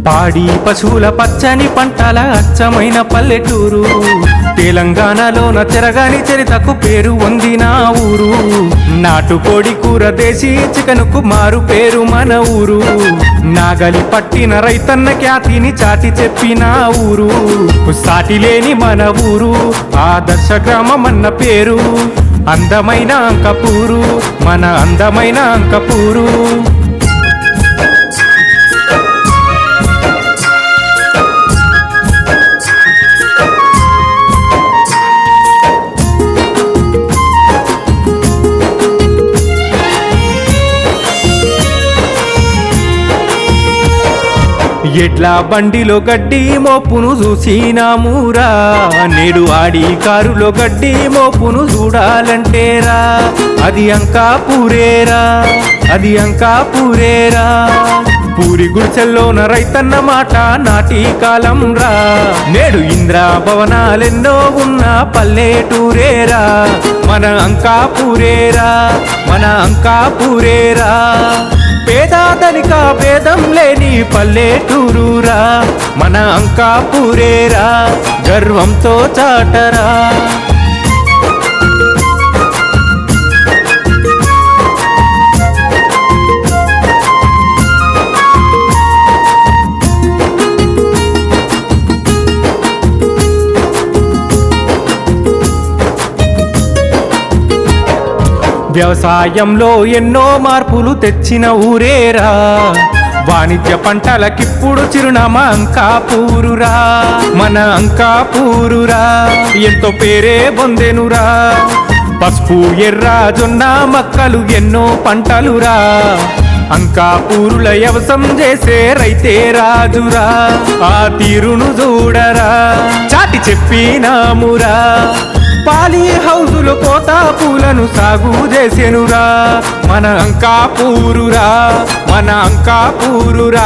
పాడి పశువుల పచ్చని పంటల అచ్చమైన పల్లెటూరు తెలంగాణలోన తిరగాని చరితకు పేరు పొందిన ఊరు. నాటుకోడి కూర దేశీ చికెనుకు మారు పేరు మన ఊరు. నాగలి పట్టిన రైతన్న ఖ్యాతిని చాటి చెప్పిన ఊరు. సాటి లేని మన ఊరు ఆదర్శ గ్రామం అన్న పేరు. అందమైన అంకపూరు మన అందమైన అంకపూరు. ఎడ్ల బండిలో గడ్డి మోపును చూసినామురా. నేడు ఆడి కారులో గడ్డి మోపును చూడాలంటేరా అది అంకాపూరేరా, అది అంకాపూరేరా. పూరి గుడిసెల్లోన రైతన్న మాట నాటి కాలం రా. నేడు ఇంద్రా భవనాలెన్నో ఉన్న పల్లెటూరేరా మన అంకాపూరేరా, మన అంకాపూరేరా. పేదాదనిక భేదం లేని పల్లెటూరురా మన అంకాపూరేరా, గర్వంతో చాటరా. వ్యవసాయంలో ఎన్నో మార్పులు తెచ్చిన ఊరేరా. వాణిజ్య పంటలకిప్పుడు చిరునామా అంకాపూరురా మన అంకాపూరురా. ఎంతో పేరే పొందెనురా. పసుపు ఎర్ర జొన్న మక్కలు ఎన్నో పంటలురా. అంకాపూరుల వ్యవసాయం చేసే రైతే రాజురా. ఆ తీరును చూడరా చాటి చెప్పినామురా. పాలి హౌజులు కోతా పూలను సాగు చేసెనురా మన అంకాపూరురా, మన అంకాపూరురా.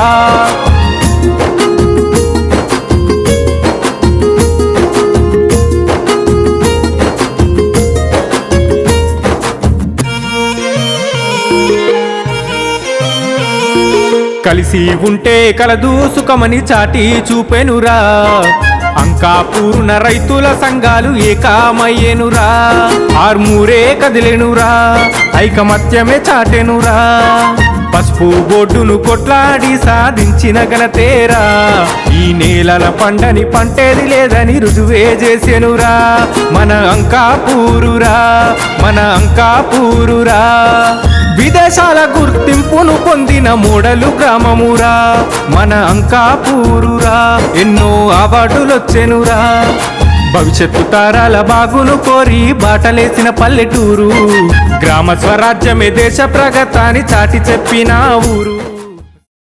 కలిసి ఉంటే కలదు సుఖమని చాటి చూపెనురా. అంకాపూరున రైతుల సంఘాలు ఏకామయ్యేనురా. ఆర్మూరే కదిలేనురా, ఐకమత్యమే చాటెనురా. పసుపు బోర్డును కొట్లాడి సాధించిన ఘనతేరా. ఈ నేలల పండని పంటేది లేదని రుజువే చేసెనురా మన అంకాపూరురా, మన అంకాపూరురా. విదేశాల గుర్తింపును పొందిన మోడలు గ్రామమురా మన అంకాపూరురా. ఎన్నో అవార్డులొచ్చెనురా. భవిష్యత్తు తరాల బాగును కోరి బాటలేసిన పల్లెటూరు. గ్రామ స్వరాజ్యమే దేశ ప్రగతాన్ని చాటి చెప్పిన ఊరు.